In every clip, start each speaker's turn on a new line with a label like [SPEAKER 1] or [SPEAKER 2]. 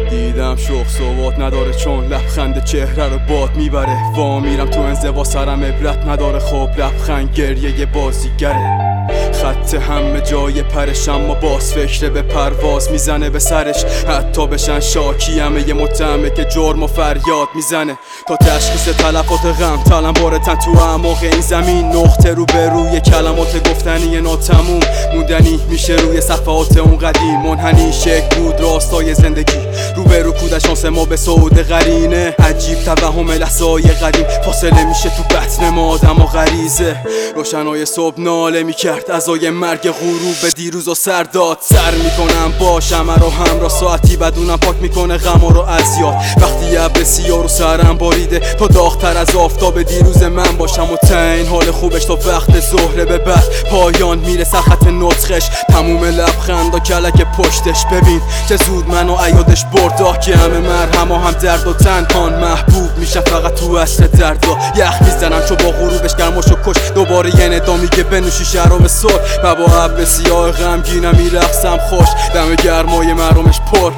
[SPEAKER 1] دیدم شوق صوت نداره چون لبخند چهره رو باد میبره. وا میرم تو انزوا سرم عبرت نداره، خب لبخند گریه بازیگره. خط همه جای پرش اما باز فکر به پرواز میزنه به سرش. حتی بشن شاکی همه یه متهمه که جرم و فریاد میزنه. تا تشخیص تلفات غم تلمبارتن تو اعماق این زمین. نقطه رو به روی کلمات گفتنی ناتموم موندنی میشه روی صفحات اون قدیم. منحنی شکل بود راستای زندگی رو به رو کودش شانس ما به سعود قرینه. عجیب توهم لحظه‌های قدیم فاصله میشه تو بطن ما آدم و غریزه. روشنای صبح ناله میکرد ازای مرگ غروب دیروز و سرداد. سر میکنم باشم رو همراه ساعتی بدونم پاک میکنه غم رو از یاد. وقتی ابر سیاه رو سرم باریده تا داغ‌تر از آفتاب دیروز من باشم و تین حال خوبش تا وقت ظهر به بعد پایان میرسه خط نطقش. تموم لبخندا کلک پشتش. ببین که زود منو عیادش بردا که همه مرهم و هم درد و تنهان محبوب میشن فقط تو عصر دردا. یخ میزنم چون با غروبش گرماشو کش. دوباره یه ندا میگه بنوشی شراب صلح و با ابر سیاه غمگینم میرقصم خوش. دم گرمای محرومش پر.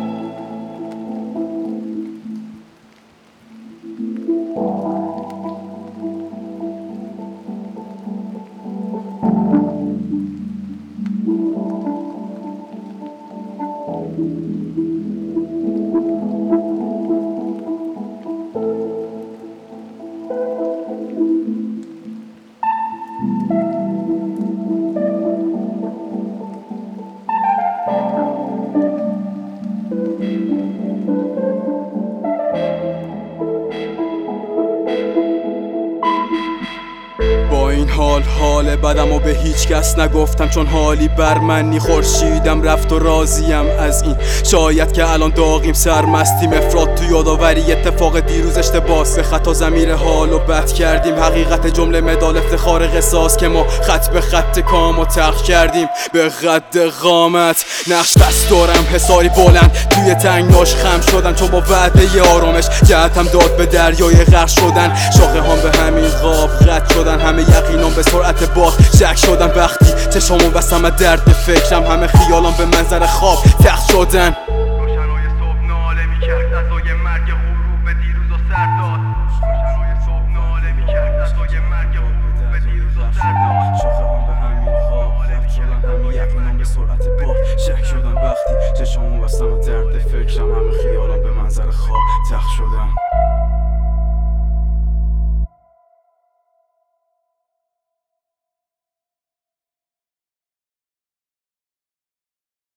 [SPEAKER 1] این حال بدم و به هیچ کس نگفتم چون حالی بر منی. خورشیدم رفت و راضیم از این. شاید که الان داغیم سرمستیم افراد تو یادآوری اتفاق دیروز اشتباس. به خطا ضمیر حال و بد کردیم حقیقت جمله مدال افتخار قصاص که ما خط به خط کام و تلخ کردیم به قد قامت. نقش دست دارم حساری بلند توی تنگناش خم شدن چون با وعده آرامش جهتم داد به دریای غرق شدن. شاخه هم به همین قاب قطع شدن همه یقینام به سرعت باد شک شدن. وقتی چشامو بستم از درد فکرم همه خیالام به منظر خواب تخت شدن.
[SPEAKER 2] روشنای صبح ناله میکرد ازای مرگ غروب دیروز و سرداد. روشنای صبح ناله میکرد ازای مرگ غروب دیروز و سرداد.
[SPEAKER 1] شاخه هم به همین خواب قطع شدن همه یقینام به سرعت باد شک شدن. وقتی چشامو بستم از درد فکرم همه